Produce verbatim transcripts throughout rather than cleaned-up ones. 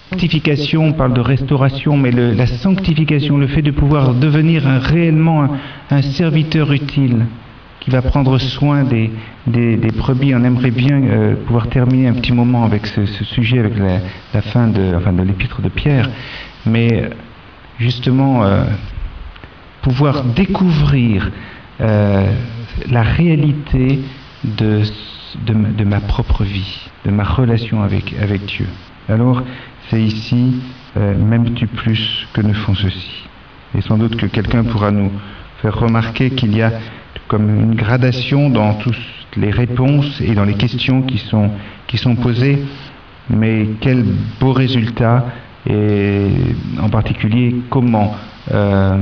sanctification, on parle de restauration, mais le, la sanctification, le fait de pouvoir devenir un, réellement un, un serviteur utile, qui va prendre soin des, des, des brebis. On aimerait bien euh, pouvoir terminer un petit moment avec ce, ce sujet, avec la, la fin de, enfin, de l'épître de Pierre, mais justement euh, pouvoir découvrir euh, la réalité de, de, de ma propre vie, de ma relation avec, avec Dieu. Alors, c'est ici, euh, m'aimes-tu plus que ne font ceux-ci? Et sans doute que quelqu'un pourra nous faire remarquer qu'il y a comme une gradation dans toutes les réponses et dans les questions qui sont, qui sont posées, mais quel beau résultat, et en particulier comment euh,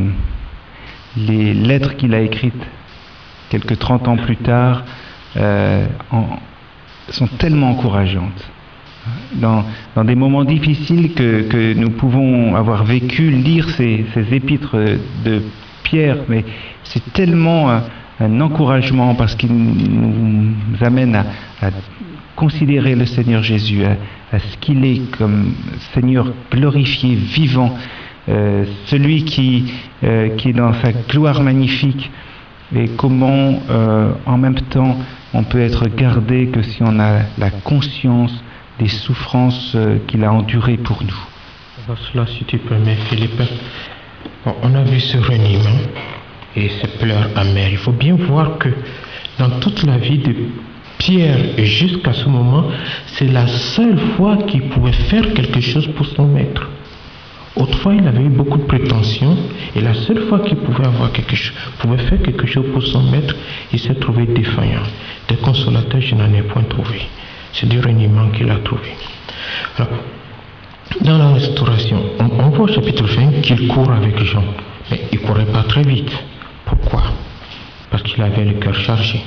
les lettres qu'il a écrites quelques trente ans plus tard euh, en, sont tellement encourageantes. Dans, dans des moments difficiles que, que nous pouvons avoir vécu, lire ces, ces épîtres de Pierre, mais c'est tellement un, un encouragement parce qu'il nous amène à, à considérer le Seigneur Jésus, à, à ce qu'il est comme Seigneur glorifié, vivant, euh, celui qui, euh, qui est dans sa gloire magnifique, et comment euh, en même temps on peut être gardé que si on a la conscience des souffrances euh, qu'il a endurées pour nous. Alors cela, si tu permets, Philippe, bon, on a vu ce reniement et ces pleurs amers. Il faut bien voir que dans toute la vie de Pierre, jusqu'à ce moment, c'est la seule fois qu'il pouvait faire quelque chose pour son maître. Autrefois, il avait eu beaucoup de prétentions, et la seule fois qu'il pouvait avoir quelque chose, pouvait faire quelque chose pour son maître, il s'est trouvé défaillant. Des consolateurs, je n'en ai point trouvé. C'est du reniement qu'il a trouvé. Alors, dans la restauration, on, on voit au chapitre vingt qu'il court avec Jean, mais il ne courait pas très vite. Pourquoi? Parce qu'il avait le cœur chargé.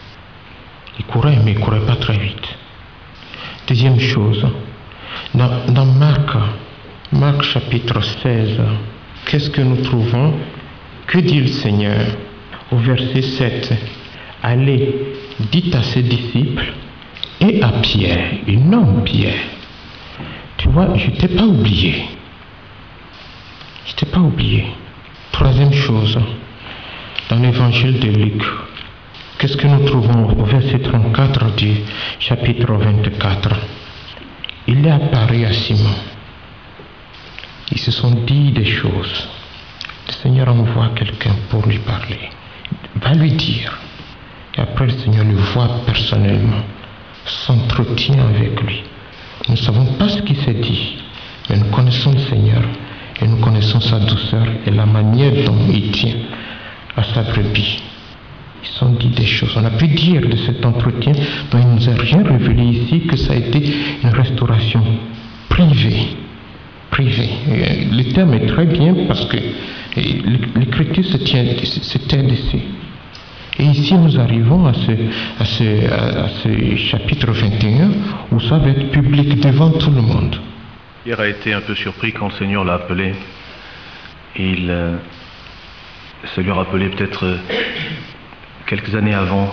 Il courait, mais il ne courait pas très vite. Deuxième chose, dans, dans Marc, Marc chapitre seize, qu'est-ce que nous trouvons? Que dit le Seigneur au verset sept? Allez, dites à ses disciples et à Pierre, il nomme Pierre. Tu vois, je ne t'ai pas oublié. Je ne t'ai pas oublié. Troisième chose, dans l'évangile de Luc, qu'est-ce que nous trouvons au verset trente-quatre du chapitre vingt-quatre? Il est apparu à Simon. Ils se sont dit des choses. Le Seigneur envoie quelqu'un pour lui parler. Va lui dire. Et après, le Seigneur le voit personnellement, s'entretient avec lui. Nous ne savons pas ce qui s'est dit, mais nous connaissons le Seigneur et nous connaissons sa douceur et la manière dont il tient à sa brebis. Ils se sont dit des choses. On a pu dire de cet entretien dont il ne nous a rien révélé ici que ça a été une restauration privée. Privée. Le terme est très bien parce que l'écriture se tient, se tient dessus. Et ici, nous arrivons à ce, à, ce, à ce chapitre vingt et un où ça va être public devant tout le monde. Pierre a été un peu surpris quand le Seigneur l'a appelé. Il, euh, ça lui a rappelé peut-être euh, quelques années avant.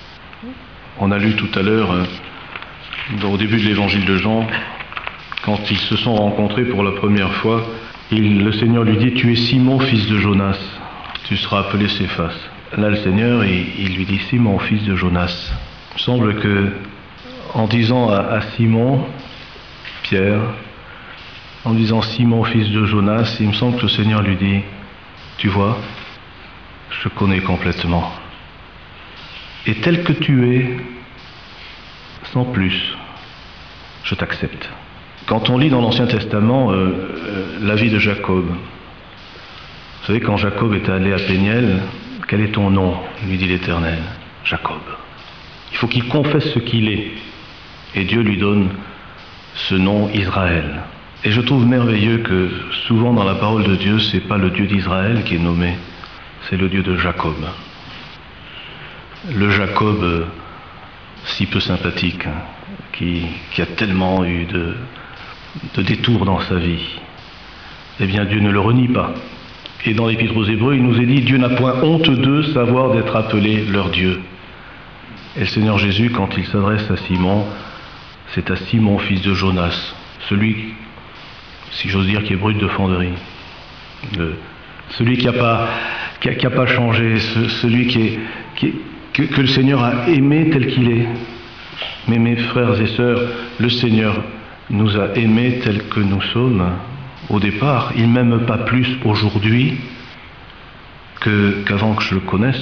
On a lu tout à l'heure, euh, au début de l'évangile de Jean, quand ils se sont rencontrés pour la première fois, il, le Seigneur lui dit « Tu es Simon, fils de Jonas, tu seras appelé Céphas ». Là, le Seigneur, il, il lui dit « Simon, fils de Jonas ». Il me semble que, en disant à, à Simon, Pierre, en disant « Simon, fils de Jonas », il me semble que le Seigneur lui dit « Tu vois, je te connais complètement. Et tel que tu es, sans plus, je t'accepte. » Quand on lit dans l'Ancien Testament euh, euh, la vie de Jacob, vous savez, quand Jacob était allé à Péniel, « Quel est ton nom ?» lui dit l'Éternel. « Jacob. » Il faut qu'il confesse ce qu'il est. Et Dieu lui donne ce nom Israël. Et je trouve merveilleux que souvent dans la parole de Dieu, ce n'est pas le Dieu d'Israël qui est nommé, c'est le Dieu de Jacob. Le Jacob euh, si peu sympathique, hein, qui, qui a tellement eu de, de détours dans sa vie. Eh bien, Dieu ne le renie pas. Et dans l'Épître aux Hébreux, il nous est dit « Dieu n'a point honte d'eux, savoir d'être appelé leur Dieu ». Et le Seigneur Jésus, quand il s'adresse à Simon, c'est à Simon, fils de Jonas, celui si j'ose dire, qui est brut de fonderie. Le, celui qui n'a pas, qui a, qui a pas changé, ce, celui qui est, qui est, que, que le Seigneur a aimé tel qu'il est. Mais mes frères et sœurs, le Seigneur nous a aimés tels que nous sommes au départ. Il ne m'aime pas plus aujourd'hui que, qu'avant que je le connaisse.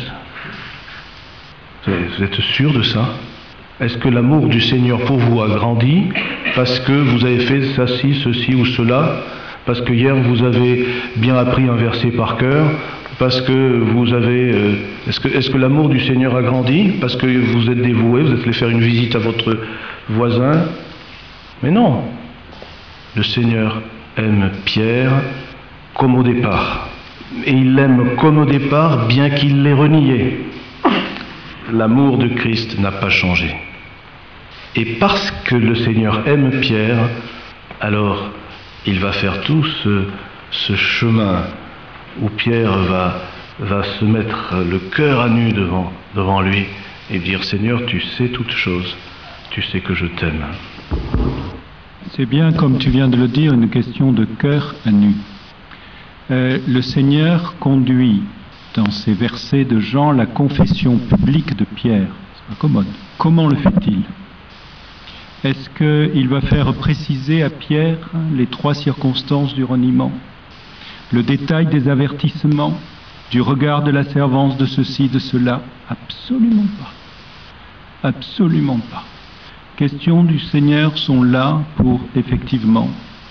Vous êtes sûr de ça? Est-ce que l'amour du Seigneur pour vous a grandi parce que vous avez fait ça, ci, ceci ou cela, parce que hier vous avez bien appris un verset par cœur, parce que vous avez... Euh, est-ce que, est-ce que l'amour du Seigneur a grandi parce que vous êtes dévoué, vous êtes allé faire une visite à votre voisin? Mais non. Le Seigneur aime Pierre comme au départ. Et il l'aime comme au départ, bien qu'il l'ait renié. L'amour de Christ n'a pas changé. Et parce que le Seigneur aime Pierre, alors il va faire tout ce, ce chemin où Pierre va, va se mettre le cœur à nu devant, devant lui et dire: Seigneur, tu sais toutes choses, tu sais que je t'aime. C'est bien, comme tu viens de le dire, une question de cœur à nu. Euh, le Seigneur conduit dans ces versets de Jean la confession publique de Pierre. C'est pas commode. Comment le fait-il? Est-ce qu'il va faire préciser à Pierre les trois circonstances du reniement, le détail des avertissements, du regard de la servance de ceci, de cela? Absolument pas. Absolument pas. Questions du Seigneur sont là pour, effectivement,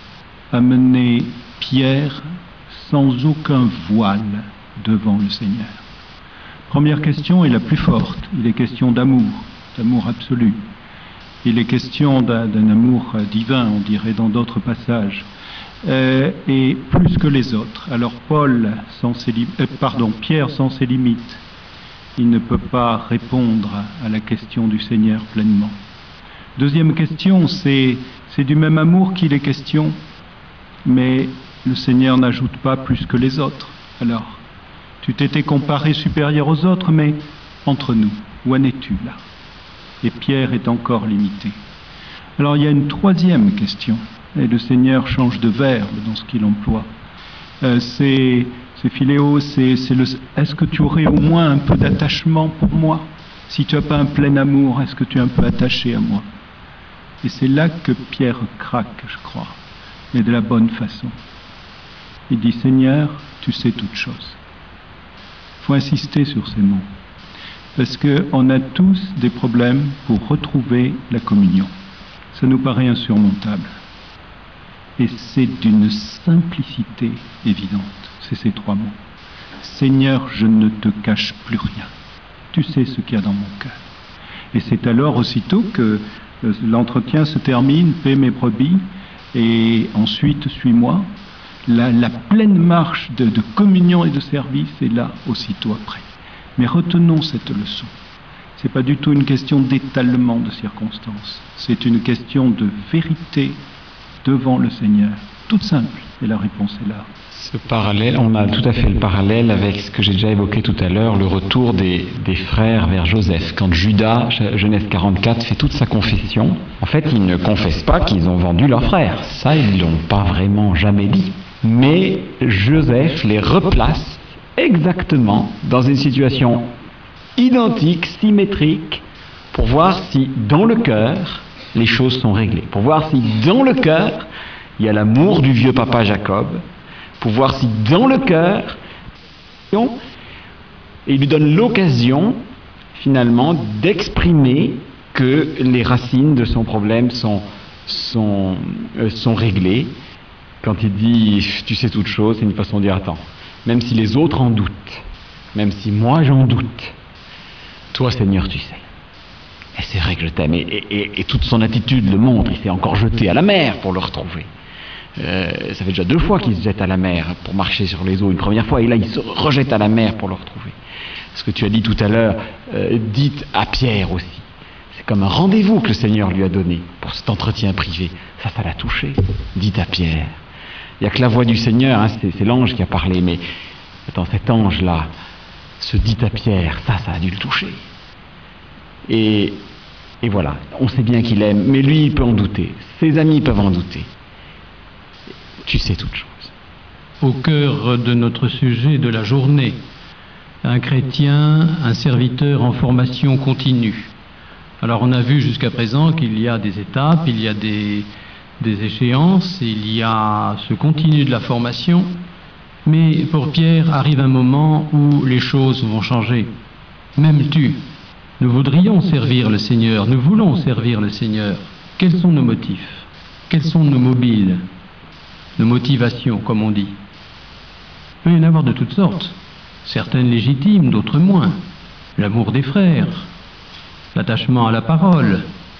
amener Pierre sans aucun voile devant le Seigneur. Première question est la plus forte. Il est question d'amour, d'amour absolu. Il est question d'un, d'un amour divin, on dirait dans d'autres passages, euh, et plus que les autres. Alors Paul, sans ses lim- euh, pardon, Pierre, sans ses limites, il ne peut pas répondre à la question du Seigneur pleinement. Deuxième question, c'est, c'est du même amour qu'il est question, mais le Seigneur n'ajoute pas plus que les autres. Alors, tu t'étais comparé supérieur aux autres, mais entre nous, où en es-tu là? Et Pierre est encore limité. Alors il y a une troisième question, et le Seigneur change de verbe dans ce qu'il emploie. Euh, c'est, c'est philéo, c'est, c'est le... Est-ce que tu aurais au moins un peu d'attachement pour moi? Si tu n'as pas un plein amour, est-ce que tu es un peu attaché à moi? Et c'est là que Pierre craque, je crois, mais de la bonne façon. Il dit: Seigneur, tu sais toutes choses. Il faut insister sur ces mots. Parce qu'on a tous des problèmes pour retrouver la communion. Ça nous paraît insurmontable. Et c'est d'une simplicité évidente. C'est ces trois mots. Seigneur, je ne te cache plus rien. Tu sais ce qu'il y a dans mon cœur. Et c'est alors aussitôt que l'entretien se termine: paie mes brebis, et ensuite suis-moi. La, la pleine marche de, de communion et de service est là aussitôt après. Mais retenons cette leçon. Ce n'est pas du tout une question d'étalement de circonstances. C'est une question de vérité devant le Seigneur. Toute simple. Et la réponse est là. Ce parallèle, on a tout à fait le parallèle avec ce que j'ai déjà évoqué tout à l'heure, le retour des, des frères vers Joseph. Quand Judas, Genèse quarante-quatre, fait toute sa confession, en fait, ils ne confessent pas qu'ils ont vendu leurs frères. Ça, ils ne l'ont pas vraiment jamais dit. Mais Joseph les replace exactement dans une situation identique, symétrique, pour voir si dans le cœur les choses sont réglées, pour voir si dans le cœur il y a l'amour du vieux papa Jacob, pour voir si dans le cœur, et il lui donne l'occasion finalement d'exprimer que les racines de son problème sont, sont, euh, sont réglées. Quand il dit « tu sais toutes choses », c'est une façon de dire « attends, même si les autres en doutent, même si moi j'en doute, toi Seigneur tu sais. Et c'est vrai que je t'aime. » et, et, et toute son attitude le montre. Il s'est encore jeté à la mer pour le retrouver. Euh, ça fait déjà deux fois qu'il se jette à la mer pour marcher sur les eaux. Une première fois, et là il se rejette à la mer pour le retrouver. Ce que tu as dit tout à l'heure, euh, dites à Pierre aussi. C'est comme un rendez-vous que le Seigneur lui a donné pour cet entretien privé. Ça, ça l'a touché. Dites à Pierre. Il n'y a que la voix du Seigneur, hein, c'est, c'est l'ange qui a parlé, mais attends, cet ange-là se dit à Pierre, ça, ça a dû le toucher. Et, et voilà, on sait bien qu'il aime, mais lui, il peut en douter. Ses amis peuvent en douter. sais toutes choses. Au cœur de notre sujet de la journée, un chrétien, un serviteur en formation continue. Alors on a vu jusqu'à présent qu'il y a des étapes, il y a des, des échéances, il y a ce continu de la formation, mais pour Pierre arrive un moment où les choses vont changer. M'aimes-tu ? Nous voudrions servir le Seigneur, nous voulons servir le Seigneur. Quels sont nos motifs ? Quels sont nos mobiles ? Nos motivations, comme on dit. Il peut y en avoir de toutes sortes. Certaines légitimes, d'autres moins. L'amour des frères, l'attachement à la parole,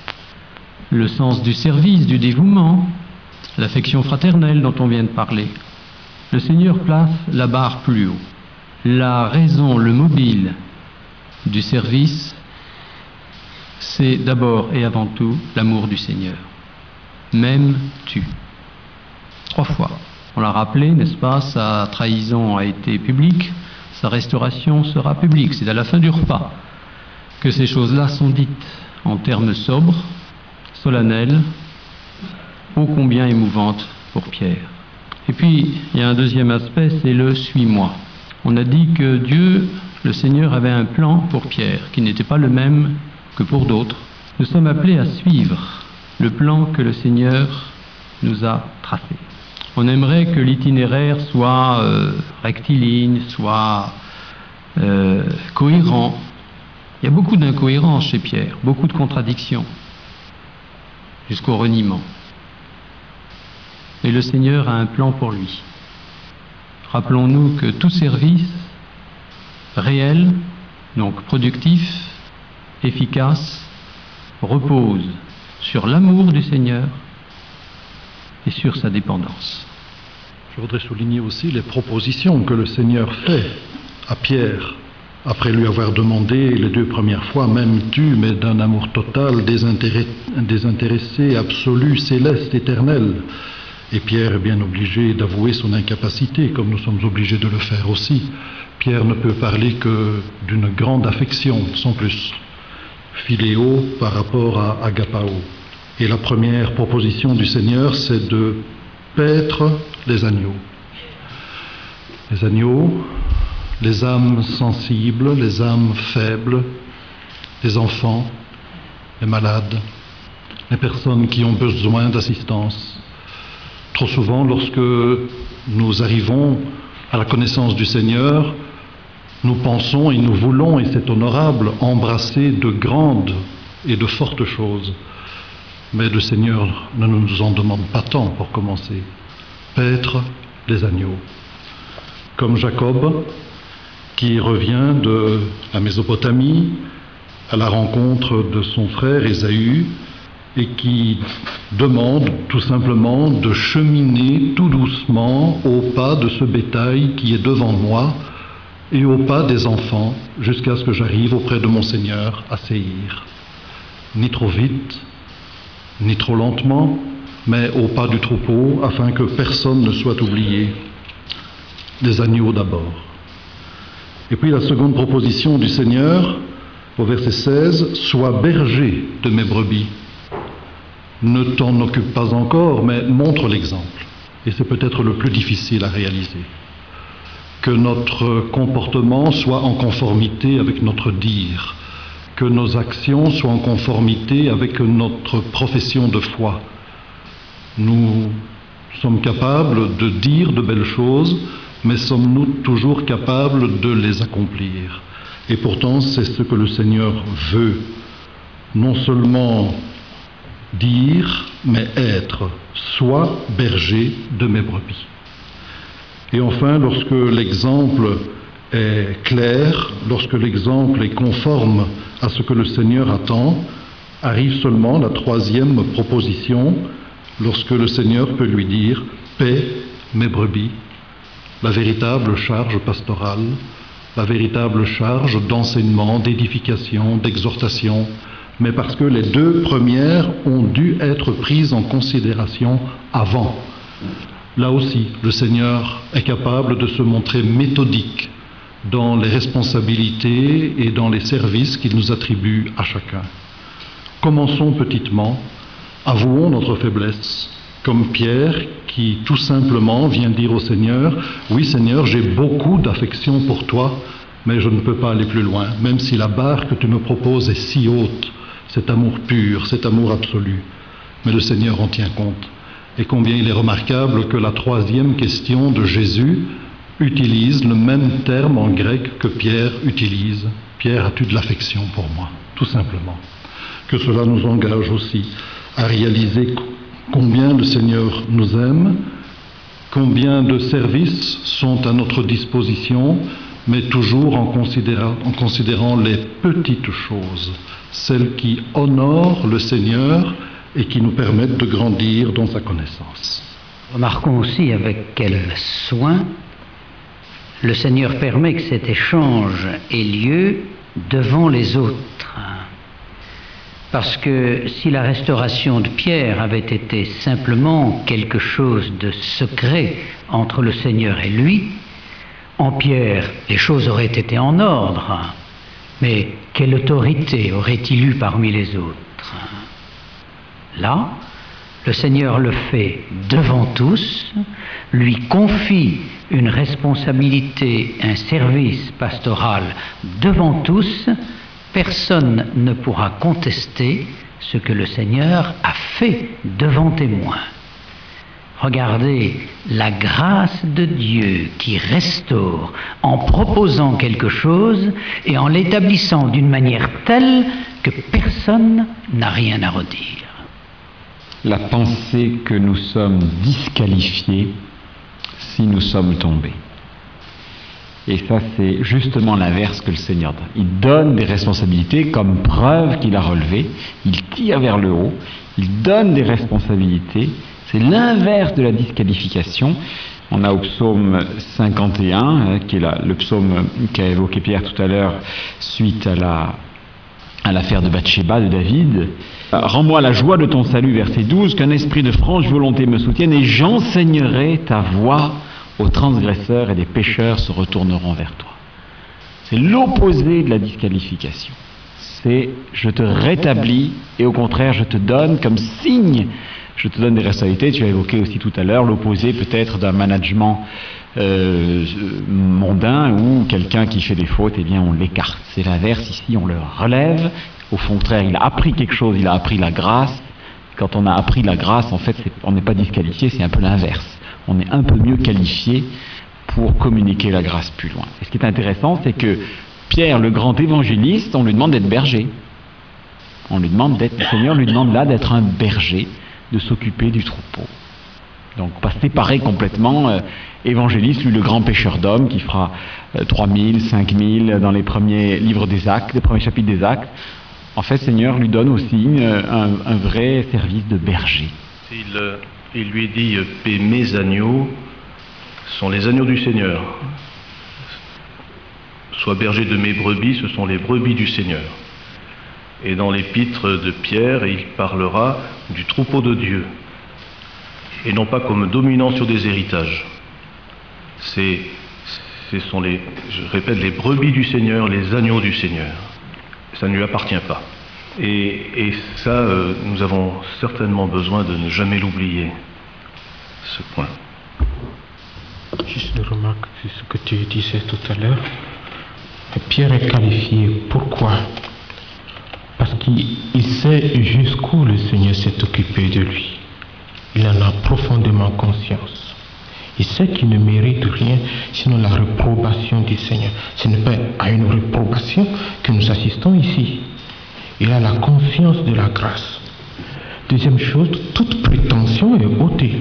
le sens du service, du dévouement, l'affection fraternelle dont on vient de parler. Le Seigneur place la barre plus haut. La raison, le mobile du service, c'est d'abord et avant tout l'amour du Seigneur. M'aimes-tu ? Trois fois. On l'a rappelé, n'est-ce pas, sa trahison a été publique, sa restauration sera publique. C'est à la fin du repas que ces choses-là sont dites en termes sobres, solennels, ô combien émouvantes pour Pierre. Et puis, il y a un deuxième aspect, c'est le « suis-moi ». On a dit que Dieu, le Seigneur, avait un plan pour Pierre, qui n'était pas le même que pour d'autres. Nous sommes appelés à suivre le plan que le Seigneur nous a tracé. On aimerait que l'itinéraire soit euh, rectiligne, soit euh, cohérent. Il y a beaucoup d'incohérences chez Pierre, beaucoup de contradictions, jusqu'au reniement. Et le Seigneur a un plan pour lui. Rappelons-nous que tout service réel, donc productif, efficace, repose sur l'amour du Seigneur et sur sa dépendance. Je voudrais souligner aussi les propositions que le Seigneur fait à Pierre, après lui avoir demandé les deux premières fois, m'aimes-tu, mais d'un amour total, désintéressé, désintéressé, absolu, céleste, éternel. Et Pierre est bien obligé d'avouer son incapacité, comme nous sommes obligés de le faire aussi. Pierre ne peut parler que d'une grande affection, sans plus. Philéo par rapport à agapao. Et la première proposition du Seigneur, c'est de paître les agneaux. Les agneaux, les âmes sensibles, les âmes faibles, les enfants, les malades, les personnes qui ont besoin d'assistance. Trop souvent, lorsque nous arrivons à la connaissance du Seigneur, nous pensons et nous voulons, et c'est honorable, embrasser de grandes et de fortes choses. Mais le Seigneur ne nous en demande pas tant pour commencer. Paître les agneaux. Comme Jacob, qui revient de la Mésopotamie à la rencontre de son frère Ésaü et qui demande tout simplement de cheminer tout doucement au pas de ce bétail qui est devant moi et au pas des enfants jusqu'à ce que j'arrive auprès de mon Seigneur à Séhir. Ni trop vite, ni trop lentement, mais au pas du troupeau, afin que personne ne soit oublié. Les agneaux d'abord. Et puis la seconde proposition du Seigneur, au verset seize, « Sois berger de mes brebis. Ne t'en occupe pas encore, mais montre l'exemple. » Et c'est peut-être le plus difficile à réaliser. Que notre comportement soit en conformité avec notre dire, que nos actions soient en conformité avec notre profession de foi. Nous sommes capables de dire de belles choses, mais sommes-nous toujours capables de les accomplir? Et pourtant, c'est ce que le Seigneur veut. Non seulement dire, mais être. Sois berger de mes brebis. Et enfin, lorsque l'exemple est clair, lorsque l'exemple est conforme à ce que le Seigneur attend, arrive seulement la troisième proposition, lorsque le Seigneur peut lui dire « paie mes brebis », la véritable charge pastorale, la véritable charge d'enseignement, d'édification, d'exhortation, mais parce que les deux premières ont dû être prises en considération avant. Là aussi, le Seigneur est capable de se montrer méthodique dans les responsabilités et dans les services qu'il nous attribue à chacun. Commençons petitement, avouons notre faiblesse, comme Pierre qui tout simplement vient dire au Seigneur, oui Seigneur, j'ai beaucoup d'affection pour toi, mais je ne peux pas aller plus loin, même si la barre que tu me proposes est si haute, cet amour pur, cet amour absolu. Mais le Seigneur en tient compte. Et combien il est remarquable que la troisième question de Jésus utilise le même terme en grec que Pierre utilise. Pierre, as-tu de l'affection pour moi? Tout simplement. Que cela nous engage aussi à réaliser combien le Seigneur nous aime, combien de services sont à notre disposition, mais toujours en considérant, en considérant les petites choses, celles qui honorent le Seigneur et qui nous permettent de grandir dans sa connaissance. Remarquons aussi avec quel soin le Seigneur permet que cet échange ait lieu devant les autres. Parce que si la restauration de Pierre avait été simplement quelque chose de secret entre le Seigneur et lui, en Pierre, les choses auraient été en ordre. Mais quelle autorité aurait-il eu parmi les autres? Là, le Seigneur le fait devant tous, lui confie une responsabilité, un service pastoral devant tous. Personne ne pourra contester ce que le Seigneur a fait devant témoins. Regardez la grâce de Dieu qui restaure en proposant quelque chose et en l'établissant d'une manière telle que personne n'a rien à redire. La pensée que nous sommes disqualifiés si nous sommes tombés. Et ça, c'est justement l'inverse que le Seigneur donne. Il donne des responsabilités comme preuve qu'il a relevé, il tire vers le haut, il donne des responsabilités. C'est l'inverse de la disqualification. On a au psaume cinquante et un, qui est la, le psaume qu'a évoqué Pierre tout à l'heure, suite à la, à l'affaire de Bathsheba de David. Rends-moi la joie de ton salut, verset douze, qu'un esprit de franche volonté me soutienne et j'enseignerai ta voie aux transgresseurs et des pécheurs se retourneront vers toi. C'est l'opposé de la disqualification. C'est je te rétablis et au contraire je te donne comme signe, je te donne des responsabilités. Tu as évoqué aussi tout à l'heure l'opposé peut-être d'un management euh, mondain où quelqu'un qui fait des fautes, eh bien on l'écarte. C'est l'inverse, ici on le relève. Au contraire, il a appris quelque chose, il a appris la grâce. Quand on a appris la grâce, en fait, c'est, on n'est pas disqualifié, c'est un peu l'inverse. On est un peu mieux qualifié pour communiquer la grâce plus loin. Et ce qui est intéressant, c'est que Pierre, le grand évangéliste, on lui demande d'être berger. On lui demande d'être, le Seigneur lui demande là d'être un berger, de s'occuper du troupeau. Donc pas séparer complètement euh, évangéliste, lui le grand pêcheur d'hommes qui fera euh, trois mille, cinq mille dans les premiers livres des Actes, les premiers chapitres des Actes. En fait, le Seigneur lui donne aussi euh, un, un vrai service de berger. Il, euh, il lui dit « Paix, mes agneaux sont les agneaux du Seigneur. Sois berger de mes brebis, ce sont les brebis du Seigneur. » Et dans l'épître de Pierre, il parlera du troupeau de Dieu, et non pas comme dominant sur des héritages. C'est, ce sont les, je répète, les brebis du Seigneur, les agneaux du Seigneur. Ça ne lui appartient pas. Et, et ça, euh, nous avons certainement besoin de ne jamais l'oublier, ce point. Juste une remarque sur ce que tu disais tout à l'heure. Pierre est qualifié. Pourquoi? Parce qu'il sait jusqu'où le Seigneur s'est occupé de lui. Il en a profondément conscience. Il sait qu'il ne mérite rien sinon la réprobation du Seigneur. Ce n'est pas à une réprobation que nous assistons ici. Il a la conscience de la grâce. Deuxième chose, toute prétention est ôtée.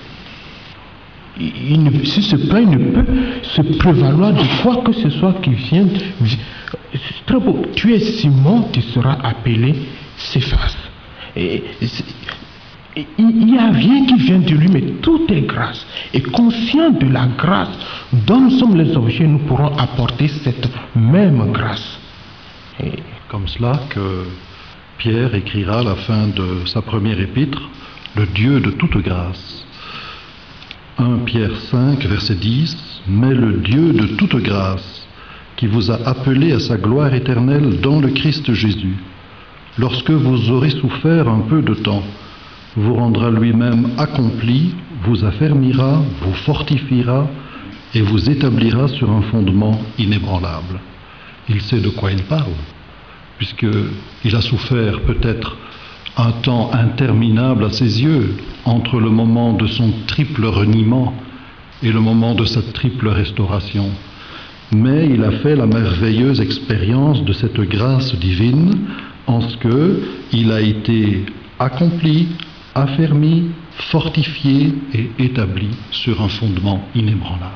Il ne, si ce pas, il ne peut se prévaloir de quoi que ce soit qui vienne. C'est très beau. Tu es Simon, tu seras appelé Céphas. Et, et il n'y a rien qui vient de lui, mais tout est grâce. Et conscient de la grâce dont nous sommes les objets, nous pourrons apporter cette même grâce. Et comme cela que Pierre écrira à la fin de sa première épître, le Dieu de toute grâce. un Pierre cinq, verset dix, « Mais le Dieu de toute grâce, qui vous a appelé à sa gloire éternelle dans le Christ Jésus, lorsque vous aurez souffert un peu de temps, vous rendra lui-même accompli, vous affermira, vous fortifiera et vous établira sur un fondement inébranlable. Il sait de quoi il parle, puisqu'il a souffert peut-être un temps interminable à ses yeux entre le moment de son triple reniement et le moment de sa triple restauration. Mais il a fait la merveilleuse expérience de cette grâce divine en ce qu'il a été accompli, affermi, fortifié et établi sur un fondement inébranlable.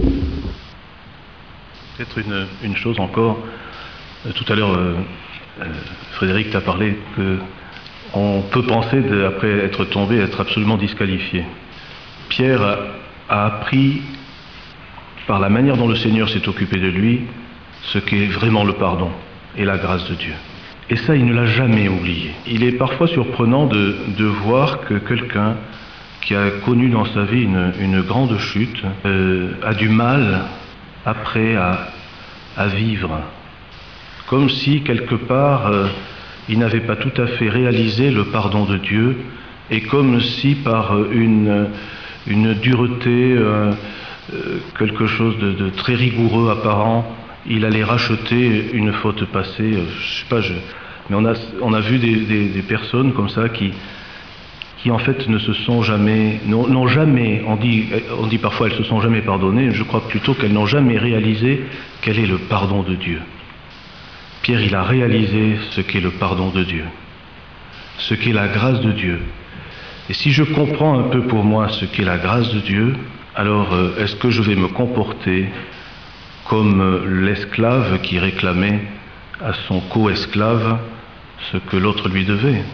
Peut-être une, une chose encore. Euh, tout à l'heure, euh, euh, Frédéric t'a parlé que on peut penser, de, après être tombé, être absolument disqualifié. Pierre a, a appris, par la manière dont le Seigneur s'est occupé de lui, ce qu'est vraiment le pardon et la grâce de Dieu. Et ça, il ne l'a jamais oublié. Il est parfois surprenant de, de voir que quelqu'un qui a connu dans sa vie une, une grande chute euh, a du mal après à, à vivre. Comme si, quelque part, euh, il n'avait pas tout à fait réalisé le pardon de Dieu, et comme si par une, une dureté, euh, euh, quelque chose de, de très rigoureux apparent, il allait racheter une faute passée. Euh, je sais pas, je, mais on a, on a vu des, des, des personnes comme ça qui, qui en fait ne se sont jamais, n'ont, n'ont jamais, on dit, on dit parfois elles se sont jamais pardonnées, je crois plutôt qu'elles n'ont jamais réalisé quel est le pardon de Dieu. Pierre, il a réalisé ce qu'est le pardon de Dieu, ce qu'est la grâce de Dieu. Et si je comprends un peu pour moi ce qu'est la grâce de Dieu, alors euh, est-ce que je vais me comporter comme euh, l'esclave qui réclamait à son co-esclave ce que l'autre lui devait?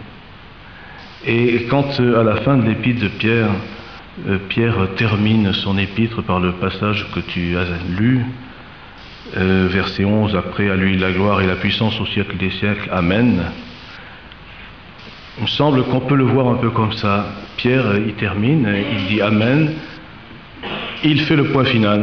Et quand euh, à la fin de l'épître de Pierre, euh, Pierre termine son épître par le passage que tu as lu, Euh, verset onze, après à lui la gloire et la puissance au siècle des siècles, Amen. Il me semble qu'on peut le voir un peu comme ça. Pierre, il termine, il dit Amen, il fait le point final,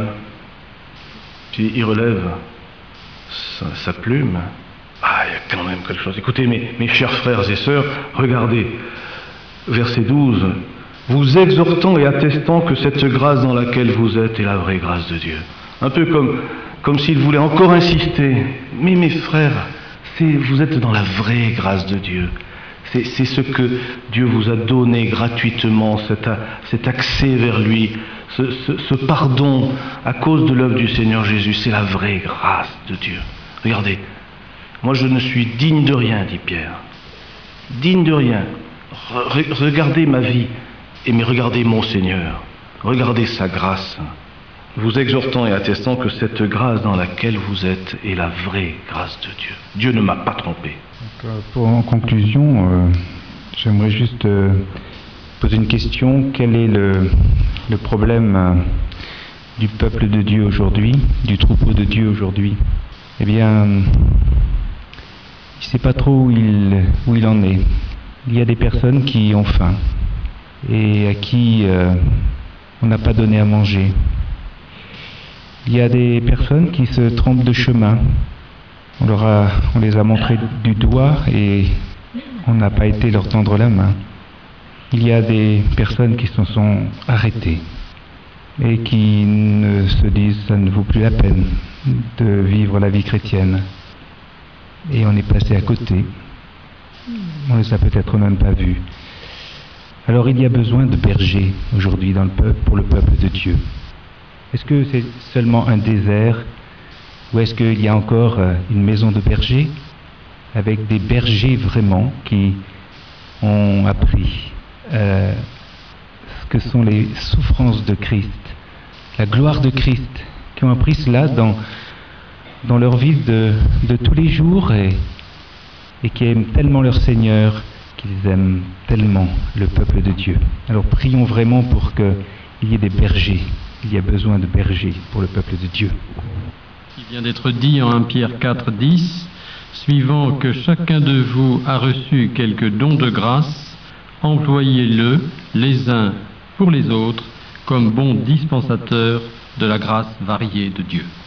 puis il relève sa, sa plume. Ah, il y a quand même quelque chose. Écoutez, mes, mes chers frères et sœurs, regardez, verset douze, vous exhortant et attestant que cette grâce dans laquelle vous êtes est la vraie grâce de Dieu. Un peu comme Comme s'il voulait encore insister. Mais mes frères, c'est, vous êtes dans la vraie grâce de Dieu. C'est, c'est ce que Dieu vous a donné gratuitement, cet, cet accès vers lui, ce, ce, ce pardon à cause de l'œuvre du Seigneur Jésus. C'est la vraie grâce de Dieu. Regardez, moi je ne suis digne de rien, dit Pierre. Digne de rien. Re- regardez ma vie, et mais regardez mon Seigneur. Regardez sa grâce. Vous exhortant et attestant que cette grâce dans laquelle vous êtes est la vraie grâce de Dieu. Dieu ne m'a pas trompé. Donc, pour, en conclusion, euh, j'aimerais juste euh, poser une question. Quel est le, le problème euh, du peuple de Dieu aujourd'hui, du troupeau de Dieu aujourd'hui? Eh bien, il ne sait pas trop où il, où il en est. Il y a des personnes qui ont faim et à qui euh, on n'a pas donné à manger. Il y a des personnes qui se trompent de chemin. On, leur a, on les a montrés du doigt et on n'a pas été leur tendre la main. Il y a des personnes qui se sont arrêtées et qui ne se disent ça ne vaut plus la peine de vivre la vie chrétienne. Et on est passé à côté. On ne les a peut-être même pas vus. Alors il y a besoin de bergers aujourd'hui dans le peuple, pour le peuple de Dieu. Est-ce que c'est seulement un désert ou est-ce qu'il y a encore une maison de berger avec des bergers vraiment qui ont appris euh, ce que sont les souffrances de Christ, la gloire de Christ, qui ont appris cela dans, dans leur vie de, de tous les jours et, et qui aiment tellement leur Seigneur qu'ils aiment tellement le peuple de Dieu. Alors prions vraiment pour qu'il y ait des bergers. Il y a besoin de bergers pour le peuple de Dieu. Il vient d'être dit en premier Pierre quatre, dix, suivant que chacun de vous a reçu quelque don de grâce, employez-le les uns pour les autres comme bons dispensateurs de la grâce variée de Dieu.